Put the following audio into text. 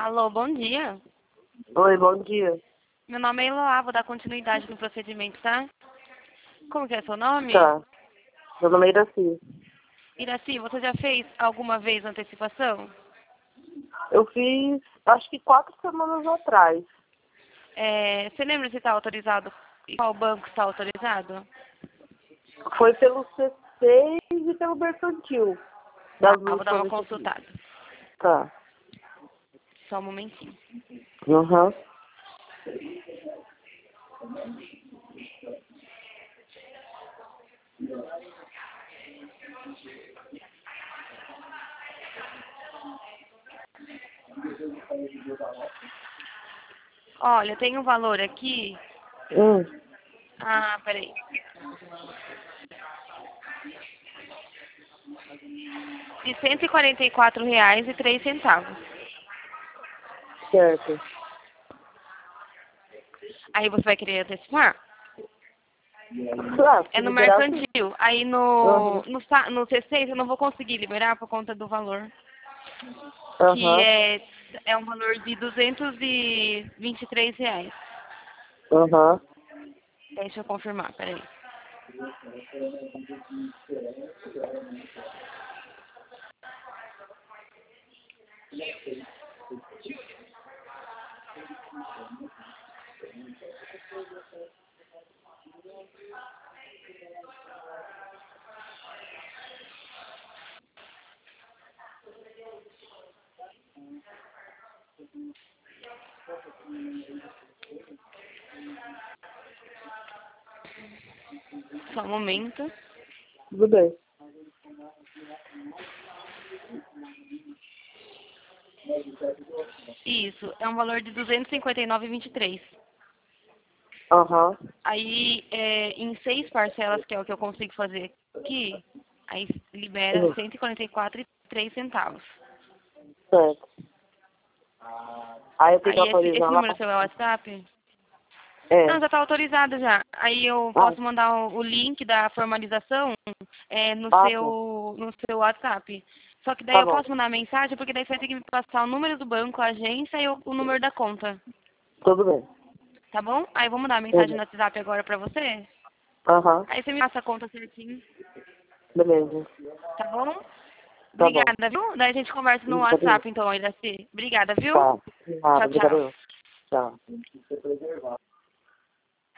Alô, bom dia. Oi, bom dia. Meu nome é Eloá, vou dar continuidade no procedimento, tá? Como que é seu nome? Tá. Meu nome é Iraci. Iraci, você já fez alguma vez antecipação? Eu fiz, acho que 4 semanas atrás. Você lembra se está autorizado? Qual banco está autorizado? Foi pelo C6 e pelo Mercantil. Tá, Das vou duas dar uma formas que eu fiz. consultada. Tá. Só um momentinho. Uhum. Olha, tem um valor aqui. Hum. Ah, peraí. De R$ 144,03. Certo. Aí você vai querer antecipar? Ah, É se no liberar, sim. Mercantil. Aí Uhum. no C6 eu não vou conseguir liberar por conta do valor. Que Aham. é um valor de R$ 223. Aham. Deixa eu confirmar, peraí. Só um momento. Tudo bem. Isso, é um valor de R$ 259,23. Aham. Aí, em 6 parcelas, que é o que eu consigo fazer aqui, aí libera Uhum. R$ 144,03. Certo. Aí eu tenho que Aí, esse autorizar lá? número seu é o WhatsApp? Não, É. já está autorizado já. Aí eu Ah, posso mandar o link da formalização no tá. seu WhatsApp. Só que daí Tá eu bom. posso mandar a mensagem, porque daí você vai ter que me passar o número do banco, a agência e o número da conta. Tudo bem. Tá bom? Aí eu vou mandar a mensagem Uhum. no WhatsApp agora pra você. Aham. Aí você me passa a conta certinho. Beleza. Tá bom? Tá bom. Obrigada, viu? Daí a gente conversa no Obrigado. WhatsApp então, Iraci. Obrigada, viu? Tá. Nada, Tchau, tchau. obrigado. Tchau.